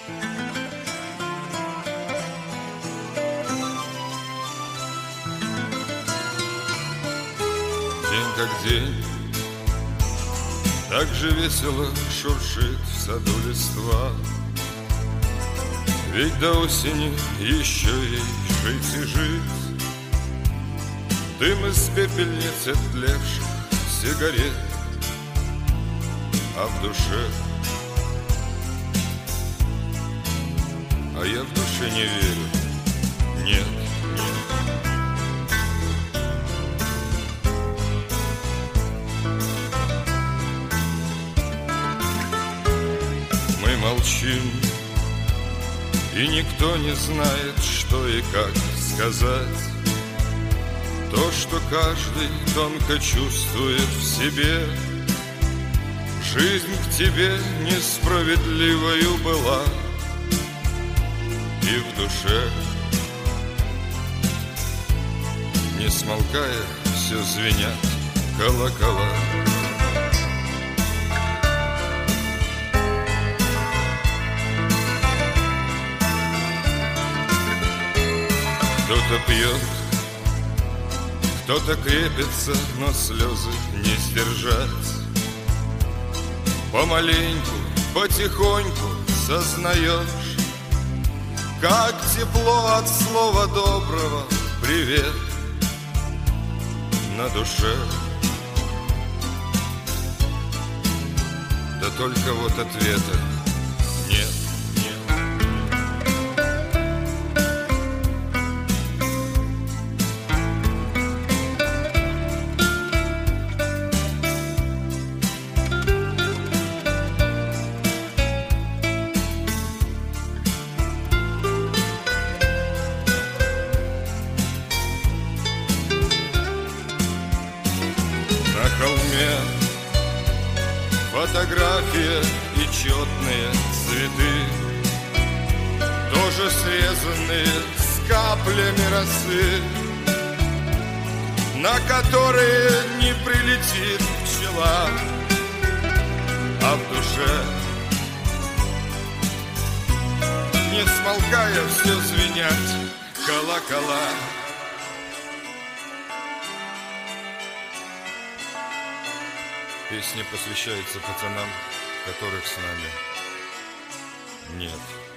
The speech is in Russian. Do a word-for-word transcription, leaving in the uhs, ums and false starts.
День как день, так же весело шуршит в саду листва. Ведь до осени еще ей жить и жить. Дым из пепельниц оттлевших сигарет, а в душе, а я в душе не верю, нет, нет. Мы молчим, и никто не знает, что и как сказать. То, что каждый тонко чувствует в себе. Жизнь к тебе несправедливою была, и в душе, не смолкая, все звенят колокола. Кто-то пьет, кто-то крепится, но слезы не сдержать. Помаленьку, потихоньку сознаешь, как тепло от слова доброго привет на душе. Да только вот ответа нет. На холме фотография и четные цветы, тоже срезанные с каплями росы, на которые не прилетит пчела, а в душе, не смолкая, все звенят колокола. Песня посвящается пацанам, которых с нами нет.